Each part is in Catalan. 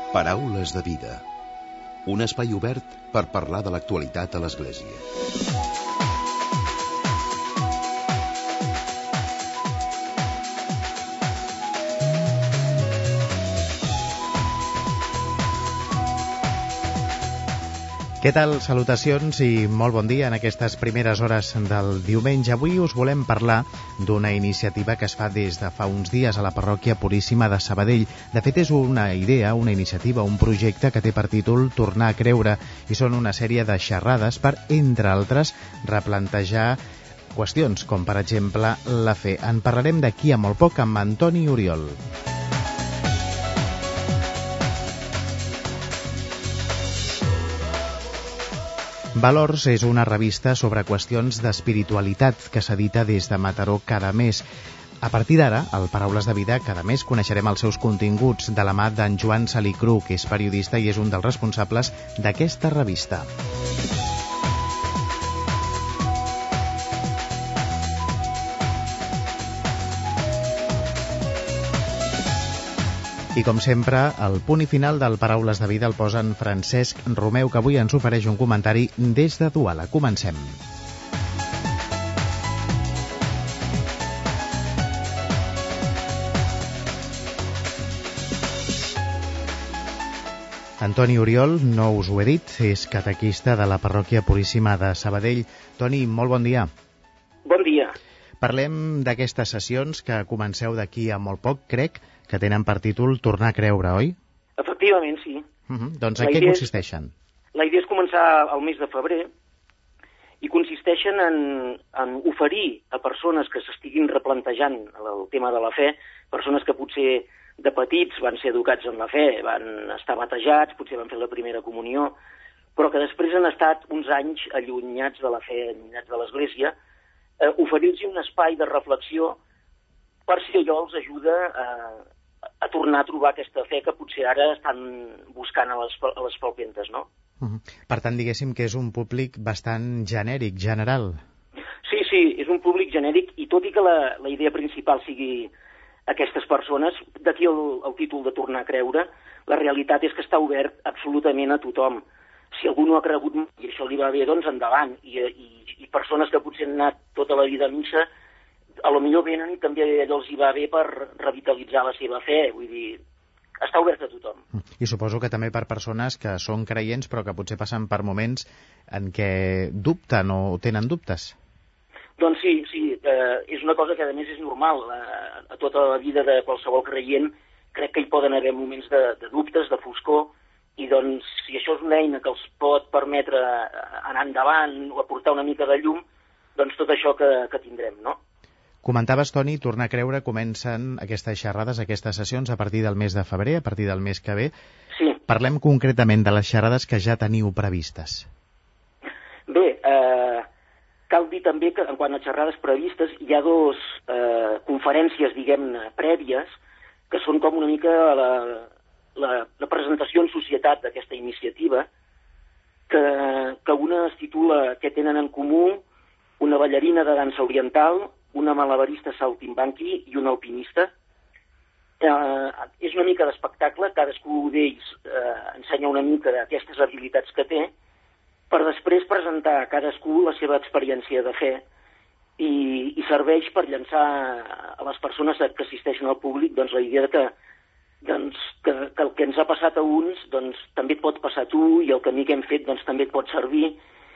Paraules de vida. Un espai obert per parlar de l'actualitat a l'Església. Què tal? Salutacions i molt bon dia en aquestes primeres hores del diumenge. Avui us volem parlar d'una iniciativa que es fa des de fa uns dies a la parròquia Puríssima de Sabadell. De fet, és una idea, una iniciativa, un projecte que té per títol Tornar a creure, i són una sèrie de xerrades per, entre altres, replantejar qüestions com, per exemple, la fe. En parlarem d'aquí a molt poc amb Antoni Oriol. Valors és una revista sobre qüestions d'espiritualitat que s'edita des de Mataró cada mes. A partir d'ara, al Paraules de Vida, cada mes coneixerem els seus continguts de la mà d'en Joan Salicru, que és periodista i és un dels responsables d'aquesta revista. I com sempre, el punt i final del Paraules de Vida el posa en Francesc Romeu, que avui ens ofereix un comentari des de Duala. Comencem. Antoni Oriol, no us ho he dit, és catequista de la parròquia Puríssima de Sabadell. Toni, molt bon dia. Bon dia. Parlem d'aquestes sessions que comenceu d'aquí a molt poc, crec, que tenen per títol Tornar a creure, oi? Efectivament, sí. Doncs en què consisteixen? La idea és començar al mes de febrer i consisteixen en oferir a persones que s'estiguin replantejant el tema de la fe, persones que potser de petits van ser educats en la fe, van estar batejats, potser van fer la primera comunió, però que després han estat uns anys allunyats de la fe, allunyats de l'Església, oferir-los un espai de reflexió per si allò els ajuda a tornar a trobar aquesta fe que potser ara estan buscant a les palpentes, no? Per tant, diguéssim que és un públic bastant genèric, general. Sí, és un públic genèric, i tot i que la idea principal sigui aquestes persones, d'aquí el títol de Tornar a creure, la realitat és que està obert absolutament a tothom. Si algú no ha cregut i això li va bé, doncs endavant. I persones que potser han anat tota la vida a missa, a lo millor venen i també allò els hi va bé per revitalitzar la seva fe. Vull dir, està obert a tothom. I suposo que també per persones que són creients però que potser passen per moments en què dubten o tenen dubtes. Doncs sí, és una cosa que a més és normal. A tota la vida de qualsevol creient crec que hi poden haver moments de dubtes, de foscor, i doncs si això és una eina que els pot permetre anar endavant o aportar una mica de llum, doncs tot això que tindrem, no? Comentaves, Toni, Tornar a creure, comencen aquestes xerrades, aquestes sessions a partir del mes de febrer, a partir del mes que ve. Sí. Parlem concretament de les xerrades que ja teniu previstes. Bé, cal dir també que en quant a xerrades previstes hi ha dues conferències, diguem-ne, prèvies, que són com una mica la presentació en societat d'aquesta iniciativa, que una es titula Què tenen en comú una ballarina de dansa oriental, una malabarista saltimbanqui i un alpinista. És una mica d'espectacle, cadascú d'ells ensenya una mica d'aquestes habilitats que té, per després presentar a cadascú la seva experiència de fe i serveix per llançar a les persones que assisteixen al públic doncs, la idea que el que ens ha passat a uns doncs, també et pot passar a tu, i el camí que hem fet doncs, també et pot servir,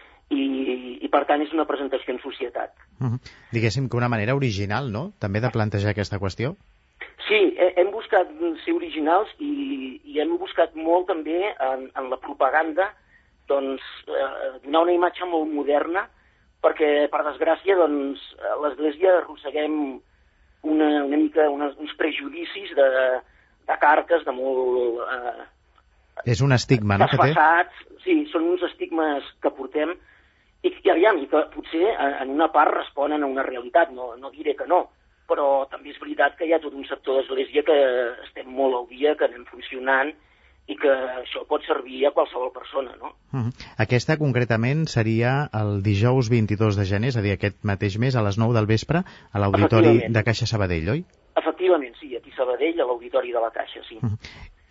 i per tant és una presentació en societat. Diguéssim que una manera original, no?, també de plantejar aquesta qüestió. Sí, hem buscat ser originals i hem buscat molt també en la propaganda doncs, donar una imatge molt moderna, perquè per desgràcia doncs, a l'Església arrosseguem una mica uns prejudicis de carques, de molt... És un estigma, no?, que té? Desfasats, sí, són uns estigmes que portem i que potser en una part responen a una realitat, no diré que no, però també és veritat que hi ha tot un sector d'Església que estem molt al dia, que anem funcionant i que això pot servir a qualsevol persona, no? Aquesta concretament seria el dijous 22 de gener, és a dir, aquest mateix mes a les 9 del vespre a l'Auditori de Caixa Sabadell, oi? Efectivament, sí, aquí a Sabadell, a l'Auditori de la Caixa, sí.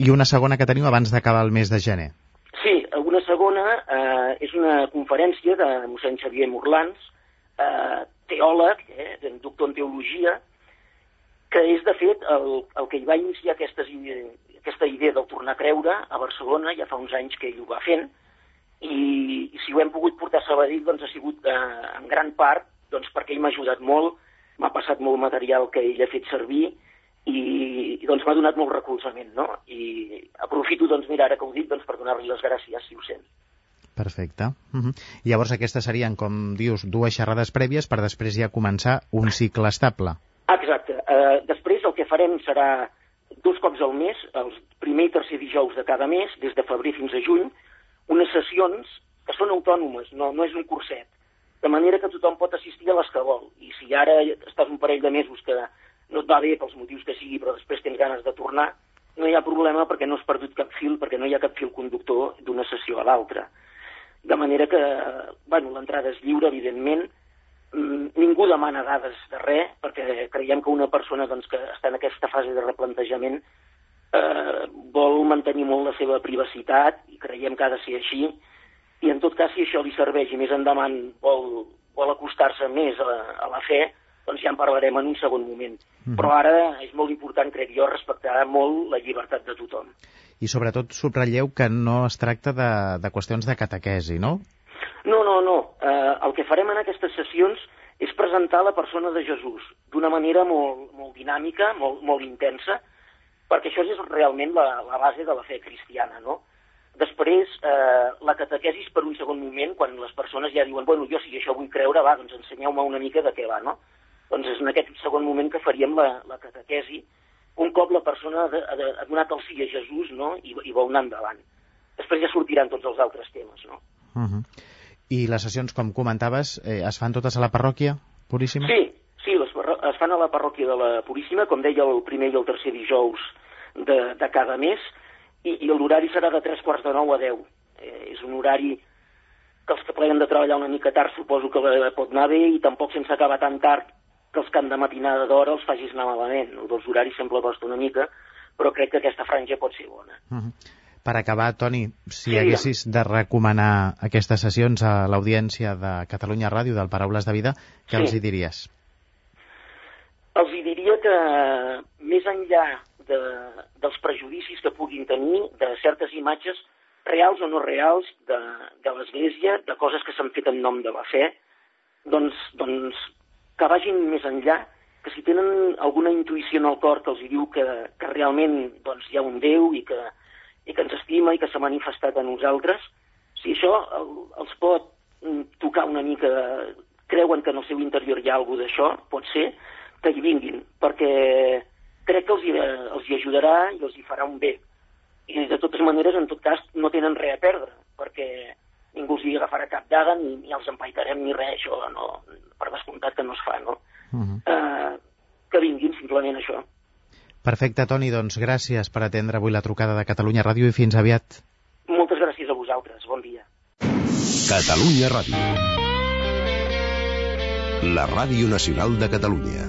I una segona que teniu abans d'acabar el mes de gener. Sí, una segona és una conferència de mossèn Xavier Morlans, teòleg, doctor en teologia, que és, de fet, el que hi va iniciar aquesta idea del tornar a creure a Barcelona, ja fa uns anys que ell ho va fent, i si ho hem pogut portar a Sabadell, doncs ha sigut en gran part perquè ell m'ha ajudat molt, m'ha passat molt material que ell ha fet servir, i doncs m'ha donat molt recolzament, no? I aprofito, mira, ara que ho dic, per donar-li les gràcies, si ho sent. Perfecte. Llavors aquestes serien, com dius, 2 xerrades prèvies per després ja començar un cicle estable. Exacte. Després el que farem serà 2 cops al mes, els primer i tercer dijous de cada mes, des de febrer fins a juny, unes sessions que són autònomes, no és un curset, de manera que tothom pot assistir a les que vol. I si ara estàs un parell de mesos que no et va bé pels motius que sigui, però després tens ganes de tornar, no hi ha problema perquè no has perdut cap fil, perquè no hi ha cap fil conductor d'una sessió a l'altra. De manera que, l'entrada és lliure, evidentment, ningú demana dades de res, perquè creiem que una persona que està en aquesta fase de replantejament vol mantenir molt la seva privacitat, i creiem que ha de ser així, i en tot cas, si això li serveix i més endavant vol acostar-se més a la fe, doncs ja en parlarem en un segon moment. Però ara és molt important, crec jo, respectar molt la llibertat de tothom. I sobretot subratlleu que no es tracta de qüestions de catequesi, no? No. El que farem en aquestes sessions és presentar la persona de Jesús d'una manera molt dinàmica, molt intensa, perquè això és realment la base de la fe cristiana, no? Després, la catequesi és per un segon moment, quan les persones ja diuen, jo si això vull creure, doncs ensenyeu-me una mica de què va, no? Doncs és en aquest segon moment que faríem la catequesi, un cop la persona ha donat el sí a Jesús, no?, i vol anar endavant. Després ja sortiran tots els altres temes, no? I les sessions, com comentaves, es fan totes a la parròquia Puríssima? Sí, es fan a la parròquia de la Puríssima, com deia, el primer i el tercer dijous de cada mes, i l'horari serà de 8:45 a 10. És un horari que els que pleguen de treballar una mica tard suposo que pot anar bé, i tampoc sense acabar tan tard que els que han de matinada d'hora els facis anar malament. Els dos horaris sempre costa una mica, però crec que aquesta franja pot ser bona. Per acabar, Toni, si haguessis de recomanar aquestes sessions a l'audiència de Catalunya Ràdio, del Paraules de Vida, què els hi diries? Els hi diria que, més enllà dels prejudicis que puguin tenir, de certes imatges reals o no reals de l'Església, de coses que s'han fet en nom de la fe, doncs que vagin més enllà, que si tenen alguna intuïció en el cor que els diu que realment hi ha un Déu i que ens estima i que s'ha manifestat a nosaltres, si això els pot tocar una mica, creuen que en el seu interior hi ha alguna d'això, pot ser que hi vinguin, perquè crec que els hi ajudarà i els hi farà un bé. I de totes maneres, en tot cas, no tenen res a perdre, perquè ningú els hi agafarà cap daga, ni els empaitarem ni res, això per descomptat que no es fa, no? Que vinguin, simplement això. Perfecte, Toni, doncs gràcies per atendre avui la trucada de Catalunya Ràdio i fins aviat. Moltes gràcies a vosaltres, bon dia. Catalunya Ràdio. La Ràdio Nacional de Catalunya.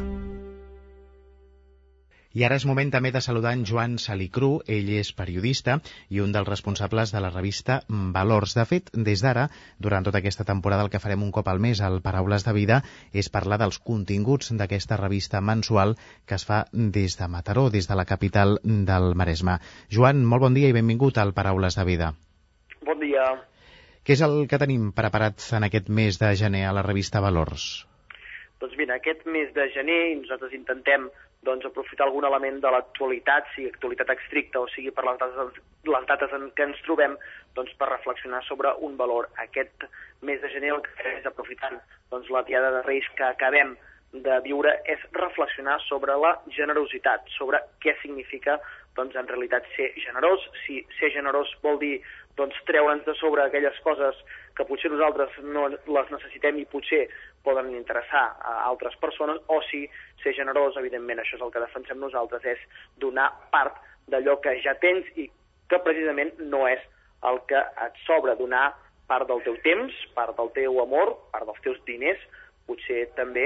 I ara és moment també de saludar en Joan Salicru. Ell és periodista i un dels responsables de la revista Valors. De fet, des d'ara, durant tota aquesta temporada, el que farem un cop al mes al Paraules de Vida és parlar dels continguts d'aquesta revista mensual que es fa des de Mataró, des de la capital del Maresme. Joan, molt bon dia i benvingut al Paraules de Vida. Bon dia. Què és el que tenim preparat en aquest mes de gener a la revista Valors? Doncs mira, aquest mes de gener nosaltres intentem aprofitar algun element de l'actualitat, sigui actualitat estricta o sigui per les dates en què ens trobem, per reflexionar sobre un valor. Aquest mes de gener el que farem és, aprofitant la Diada de Reis que acabem de viure, és reflexionar sobre la generositat, sobre què significa en realitat ser generós. Si ser generós vol dir treure'ns de sobre aquelles coses que potser nosaltres no les necessitem i potser poden interessar a altres persones, o si ser generós, evidentment, això és el que defensem nosaltres, és donar part d'allò que ja tens i que precisament no és el que et sobra, donar part del teu temps, part del teu amor, part dels teus diners, potser també,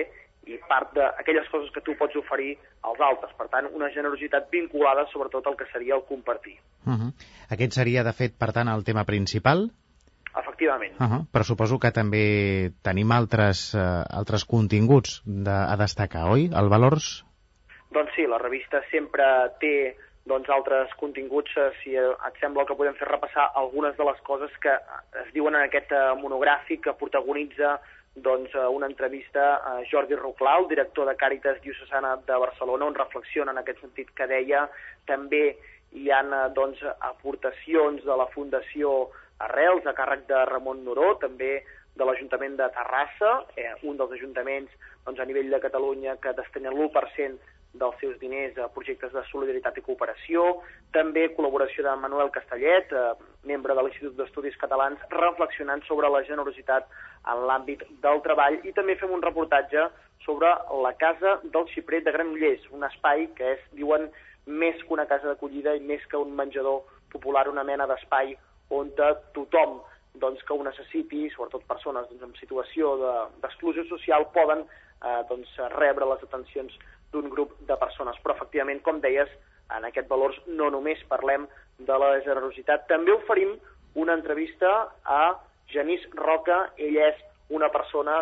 i part d'aquelles coses que tu pots oferir als altres. Per tant, una generositat vinculada sobretot al que seria el compartir. Aquest seria, de fet, per tant, el tema principal? Efectivament. Però suposo que també tenim altres continguts a destacar, oi? El Valors? Doncs sí, la revista sempre té altres continguts. Si et sembla, el que podem fer repassar algunes de les coses que es diuen en aquest monogràfic que protagonitza una entrevista a Jordi Ruclà, el director de Càritas Diocesana de Barcelona, on reflexiona en aquest sentit que deia. També hi ha aportacions de la Fundació Arrels, a càrrec de Ramon Noró, també de l'Ajuntament de Terrassa, un dels ajuntaments a nivell de Catalunya que destinen l'1% dels seus diners a projectes de solidaritat i cooperació. També col·laboració de Manuel Castellet, membre de l'Institut d'Estudis Catalans, reflexionant sobre la generositat en l'àmbit del treball. I també fem un reportatge sobre la Casa del Xiprer de Granollers, un espai que és, diuen, més que una casa d'acollida i més que un menjador popular, una mena d'espai on tothom que ho necessiti, sobretot persones en situació d'exclusió social, poden rebre les atencions d'un grup de persones. Però, efectivament, com deies, en aquest Valors no només parlem de la generositat, també oferim una entrevista a Genís Roca. Ell és una persona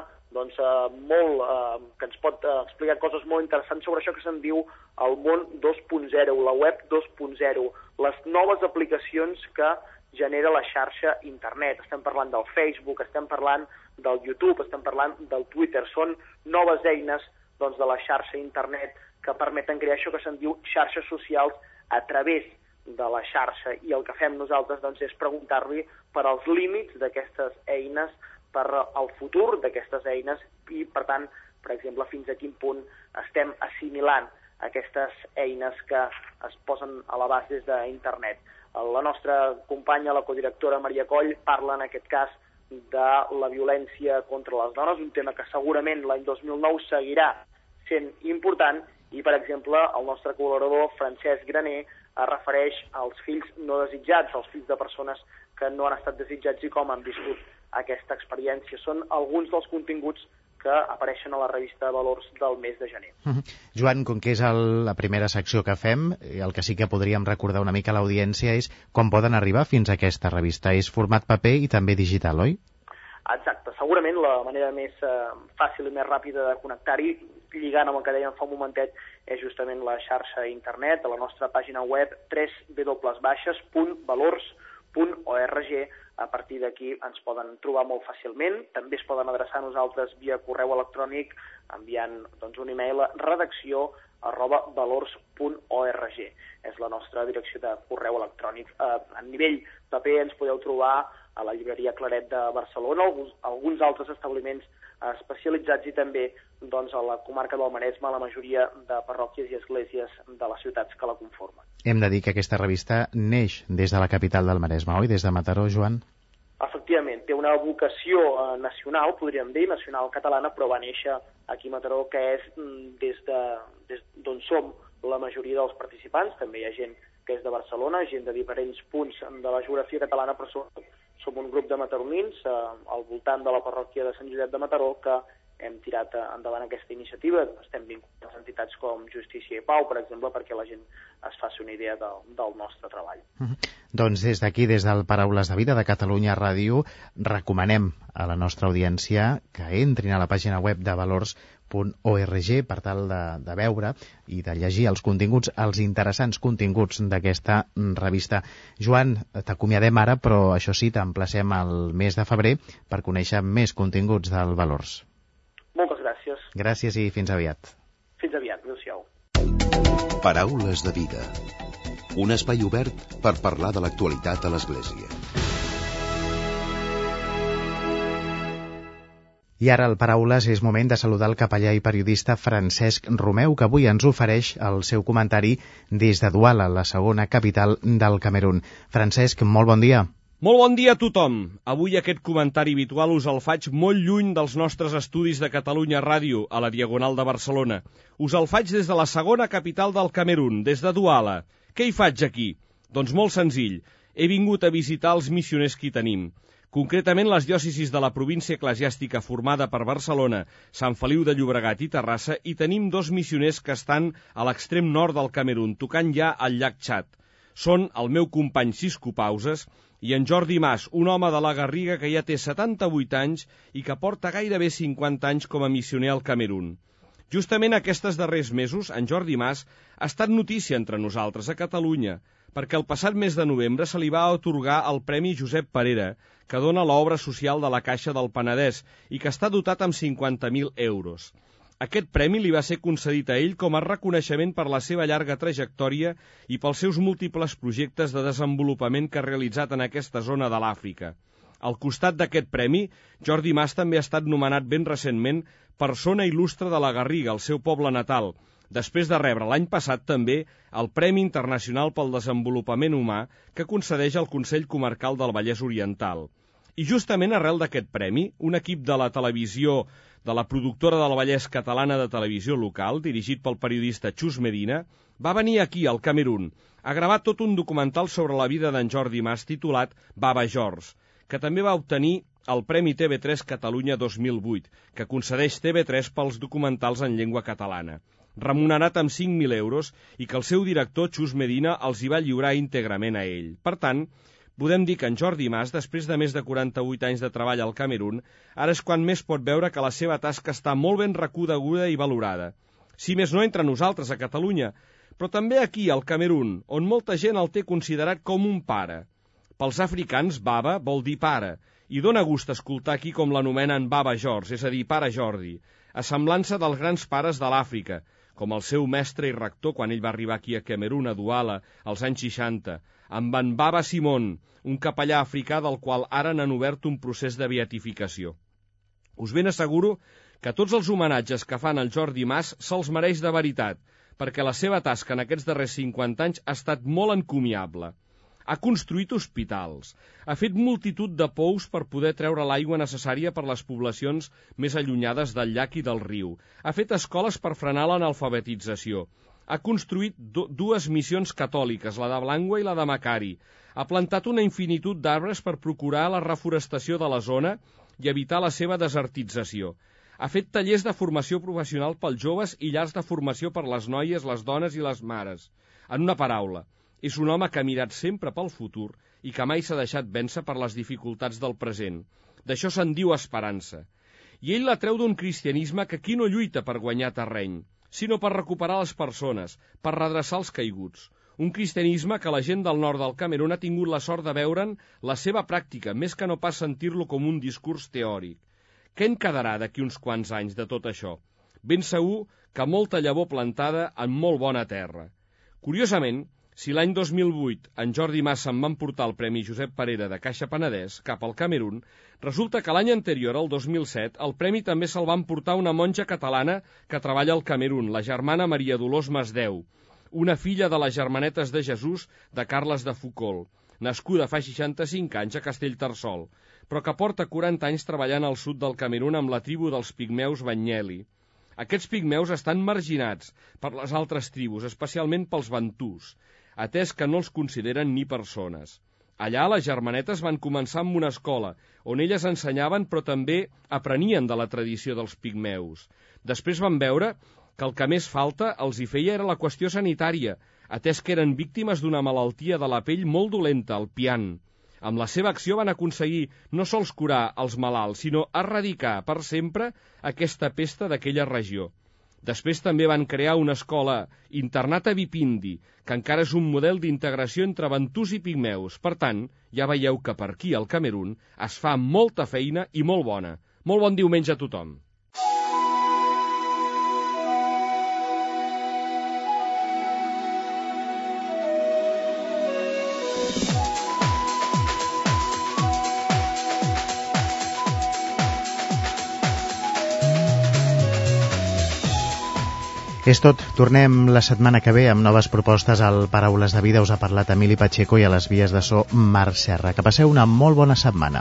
que ens pot explicar coses molt interessants sobre això que se'n diu el món 2.0, la web 2.0, les noves aplicacions que genera la xarxa internet. Estem parlant del Facebook, estem parlant del YouTube, estem parlant del Twitter. Són noves eines de la xarxa internet que permeten crear això que se'n diu xarxes socials a través de la xarxa. I el que fem nosaltres és preguntar-li per als límits d'aquestes eines, per al futur d'aquestes eines i, per tant, per exemple, fins a quin punt estem assimilant aquestes eines que es posen a l'abast des d'internet. La nostra companya, la codirectora Maria Coll, parla en aquest cas de la violència contra les dones, un tema que segurament l'any 2009 seguirà sent important, i, per exemple, el nostre col·laborador Francesc Graner es refereix als fills no desitjats, als fills de persones que no han estat desitjats i com han viscut aquesta experiència. Són alguns dels continguts que apareixen a la revista Valors del mes de gener. Joan, com que és la primera secció que fem, el que sí que podríem recordar una mica a l'audiència és com poden arribar fins a aquesta revista. És format paper i també digital, oi? Exacte. Segurament la manera més fàcil i més ràpida de connectar-hi, lligant amb el que dèiem fa un momentet, és justament la xarxa internet, a la nostra pàgina web www.valors.org. A partir d'aquí ens poden trobar molt fàcilment. També es poden adreçar a nosaltres via correu electrònic enviant un email a redacció@valors.org. És la nostra direcció de correu electrònic. A nivell paper ens podeu trobar a la llibreria Claret de Barcelona, alguns altres establiments especialitzats i també a la comarca del Maresme, la majoria de parròquies i esglésies de les ciutats que la conformen. Hem de dir que aquesta revista neix des de la capital del Maresme, oi? Des de Mataró, Joan? Efectivament, té una vocació nacional, podríem dir, nacional catalana, però va néixer aquí a Mataró, que és des d'on som la majoria dels participants. També hi ha gent que és de Barcelona, gent de diferents punts de la geografia catalana, però som un grup de mataronins al voltant de la parròquia de Sant Josep de Mataró que hem tirat endavant aquesta iniciativa. Estem vinculats a entitats com Justícia i Pau, per exemple, perquè la gent es faci una idea del nostre treball. Doncs des d'aquí, des del Paraules de Vida de Catalunya Ràdio, recomanem a la nostra audiència que entrin a la pàgina web de valors.org per tal de veure i de llegir els continguts, els interessants continguts d'aquesta revista. Joan, t'acomiadem ara, però això sí, t'emplacem al mes de febrer per conèixer més continguts del Valors. Moltes gràcies. Gràcies i fins aviat. Fins aviat, adéu-siau. Paraules de Vida. Un espai obert per parlar de l'actualitat a l'Església. I ara al Paraules és moment de saludar el capellà i periodista Francesc Romeu, que avui ens ofereix el seu comentari des de Douala, la segona capital del Camerun. Francesc, molt bon dia. Molt bon dia a tothom. Avui aquest comentari habitual us el faig molt lluny dels nostres estudis de Catalunya Ràdio, a la Diagonal de Barcelona. Us el faig des de la segona capital del Camerun, des de Douala. Què hi faig aquí? Doncs molt senzill. He vingut a visitar els missioners que hi tenim. Concretament, les diòcesis de la província eclesiàstica formada per Barcelona, Sant Feliu de Llobregat i Terrassa, i tenim 2 missioners que estan a l'extrem nord del Camerun, tocant ja al llac Txad. Són el meu company Cisco Pauses i en Jordi Mas, un home de la Garriga que ja té 78 anys i que porta gairebé 50 anys com a missioner al Camerun. Justament aquests darrers mesos, en Jordi Mas ha estat notícia entre nosaltres a Catalunya, perquè el passat mes de novembre se li va atorgar el Premi Josep Parera, que dona l'obra social de la Caixa del Penedès i que està dotat amb 50.000 euros. Aquest premi li va ser concedit a ell com a reconeixement per la seva llarga trajectòria i pels seus múltiples projectes de desenvolupament que ha realitzat en aquesta zona de l'Àfrica. Al costat d'aquest premi, Jordi Mas també ha estat nomenat ben recentment Persona Il·lustre de la Garriga, el seu poble natal, després de rebre l'any passat també el Premi Internacional pel Desenvolupament Humà que concedeix el Consell Comarcal del Vallès Oriental. I justament arrel d'aquest premi, un equip de la televisió de la productora del Vallès Catalana de Televisió Local, dirigit pel periodista Chus Medina, va venir aquí, al Camerun, a gravar tot un documental sobre la vida d'en Jordi Mas titulat Baba George, que també va obtenir el Premi TV3 Catalunya 2008, que concedeix TV3 pels documentals en llengua catalana, remunerat amb 5.000 euros i que el seu director, Chus Medina, els hi va lliurar íntegrament a ell. Per tant, podem dir que en Jordi Mas, després de més de 48 anys de treball al Camerun, ara és quan més pot veure que la seva tasca està molt ben reconeguda i valorada. Si més no entre nosaltres, a Catalunya, però també aquí, al Camerun, on molta gent el té considerat com un pare. Pels africans, Baba vol dir pare, i dóna gust escoltar aquí com l'anomenen Baba George, és a dir, Pare Jordi, a semblança dels grans pares de l'Àfrica, com el seu mestre i rector quan ell va arribar aquí a Camerun, a Douala, als anys 60, amb en Baba Simon, un capellà africà del qual ara n'han obert un procés de beatificació. Us ben asseguro que tots els homenatges que fan al Jordi Mas se'ls mereix de veritat, perquè la seva tasca en aquests darrers 50 anys ha estat molt encomiable. Ha construït hospitals, ha fet multitud de pous per poder treure l'aigua necessària per les poblacions més allunyades del llac i del riu, ha fet escoles per frenar l'analfabetització, ha construït 2 missions catòliques, la de Blangua i la de Macari, ha plantat una infinitud d'arbres per procurar la reforestació de la zona i evitar la seva desertització, ha fet tallers de formació professional pels joves i llars de formació per les noies, les dones i les mares. En una paraula, és un home que ha mirat sempre pel futur i que mai s'ha deixat vèncer per les dificultats del present. D'això se'n diu esperança. I ell la treu d'un cristianisme que aquí no lluita per guanyar terreny, sinó per recuperar les persones, per redreçar els caiguts. Un cristianisme que la gent del nord del Camerun ha tingut la sort de veure'n la seva pràctica, més que no pas sentir-lo com un discurs teòric. Què en quedarà d'aquí uns quants anys de tot això? Ben segur que molta llavor plantada en molt bona terra. Curiosament, si l'any 2008 en Jordi Mas se'n va emportar el Premi Josep Parera de Caixa Penedès cap al Camerun, resulta que l'any anterior, el 2007, el premi també se'l va emportar una monja catalana que treballa al Camerun, la germana Maria Dolors Masdeu, una filla de les Germanetes de Jesús de Carles de Foucault, nascuda fa 65 anys a Castellterçol, però que porta 40 anys treballant al sud del Camerun amb la tribu dels pigmeus Banyeli. Aquests pigmeus estan marginats per les altres tribus, especialment pels bantús, atès que no els consideren ni persones. Allà les germanetes van començar amb una escola, on elles ensenyaven però també aprenien de la tradició dels pigmeus. Després van veure que el que més falta els hi feia era la qüestió sanitària, atès que eren víctimes d'una malaltia de la pell molt dolenta, el pian. Amb la seva acció van aconseguir no sols curar els malalts, sinó erradicar per sempre aquesta pesta d'aquella regió. Després també van crear una escola internat a Bipindi, que encara és un model d'integració entre bantús i pigmeus. Per tant, ja veieu que per aquí, al Camerun, es fa molta feina i molt bona. Molt bon diumenge a tothom. És tot. Tornem la setmana que ve amb noves propostes al Paraules de Vida. Us ha parlat Emili Pacheco i a les vies de so Marc Serra. Que passeu una molt bona setmana.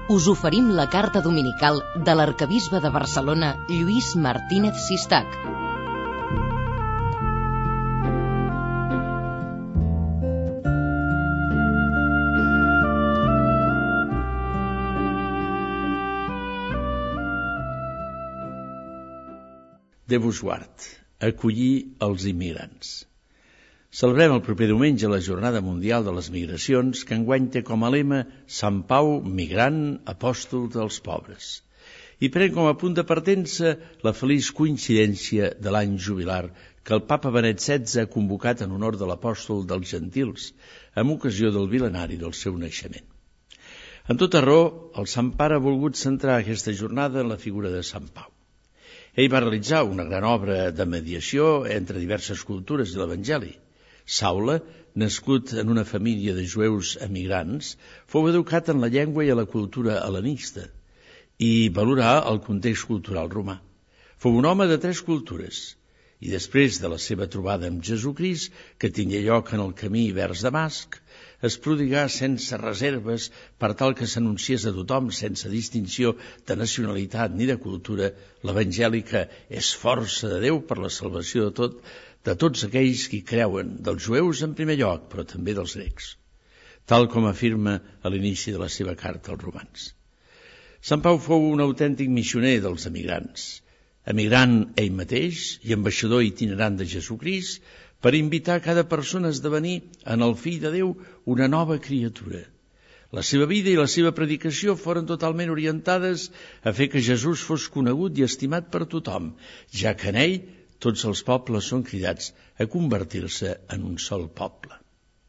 us oferim la carta dominical de l'arquebisbe de Barcelona, Lluís Martínez Sistac. Déu vos guard, acollir els immigrants. Celebrem el proper diumenge la Jornada Mundial de les Migracions, que enguany té com a lema Sant Pau, migrant, apòstol dels pobres. I pren com a punt de partença la feliç coincidència de l'any jubilar que el papa Benet XVI ha convocat en honor de l'apòstol dels gentils, amb ocasió del mil·lenari del seu naixement. En tota raó, el Sant Pare ha volgut centrar aquesta jornada en la figura de Sant Pau. Ell va realitzar una gran obra de mediació entre diverses cultures i l'Evangeli. Saula, nascut en una família de jueus emigrants, fou educat en la llengua i a la cultura hel·lenista i valorà el context cultural romà. Fou un home de 3 cultures i després de la seva trobada amb Jesucrist, que tingué lloc en el camí vers Damasc, es prodigà sense reserves per tal que s'anunciés a tothom, sense distinció de nacionalitat ni de cultura, l'Evangeli que és força de Déu per la salvació de tots aquells que hi creuen, dels jueus en primer lloc, però també dels grecs, tal com afirma a l'inici de la seva carta als Romans. Sant Pau fou un autèntic missioner dels emigrants, emigrant ell mateix i ambaixador itinerant de Jesucrist, per invitar cada persona a esdevenir en el Fill de Déu una nova criatura. La seva vida i la seva predicació foren totalment orientades a fer que Jesús fos conegut i estimat per tothom, ja que en ell tots els pobles són cridats a convertir-se en un sol poble.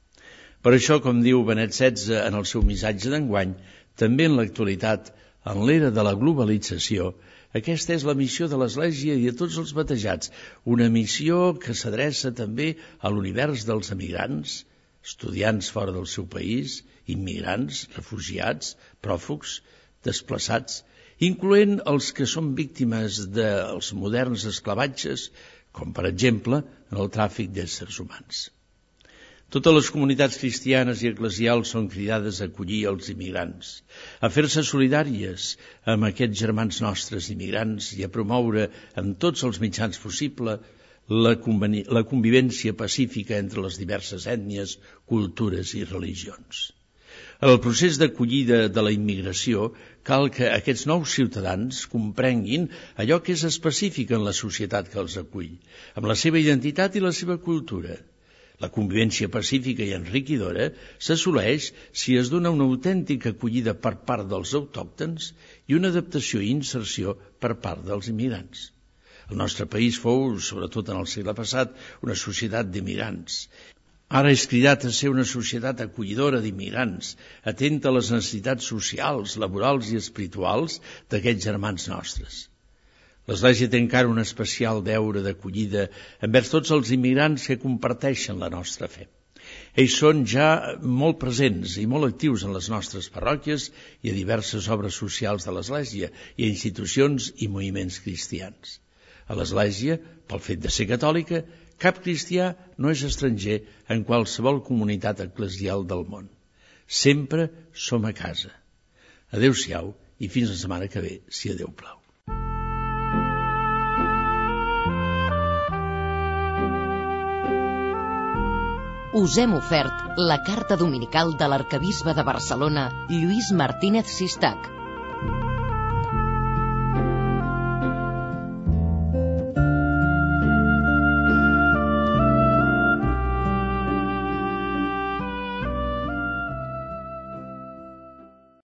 Per això, com diu Benet XVI en el seu missatge d'enguany, també en l'actualitat, en l'era de la globalització, aquesta és la missió de l'Església i de tots els batejats, una missió que s'adreça també a l'univers dels emigrants, estudiants fora del seu país, immigrants, refugiats, pròfugs, desplaçats, incloent els que són víctimes dels moderns esclavatges, com per exemple en el tràfic d'éssers humans. Totes les comunitats cristianes i eclesials són cridades a acollir els immigrants, a fer-se solidàries amb aquests germans nostres immigrants i a promoure amb tots els mitjans possibles la convivència pacífica entre les diverses ètnies, cultures i religions. En el procés d'acollida de la immigració cal que aquests nous ciutadans comprenguin allò que és específic en la societat que els acull, amb la seva identitat i la seva cultura. La convivència pacífica i enriquidora s'assoleix si es dona una autèntica acollida per part dels autòctons i una adaptació i inserció per part dels immigrants. El nostre país fou, sobretot en el segle passat, una societat d'immigrants. Ara és cridat a ser una societat acollidora d'immigrants, atenta a les necessitats socials, laborals i espirituals d'aquests germans nostres. L'Església té encara un especial deure d'acollida envers tots els immigrants que comparteixen la nostra fe. Ells són ja molt presents i molt actius en les nostres parròquies i a diverses obres socials de l'Església i a institucions i moviments cristians. A l'Església, pel fet de ser catòlica, cap cristià no és estranger en qualsevol comunitat eclesial del món. Sempre som a casa. Adéu-siau i fins la setmana que ve, si a Déu plau. Us hem ofert la carta dominical de l'arquebisbe de Barcelona, Lluís Martínez Sistac.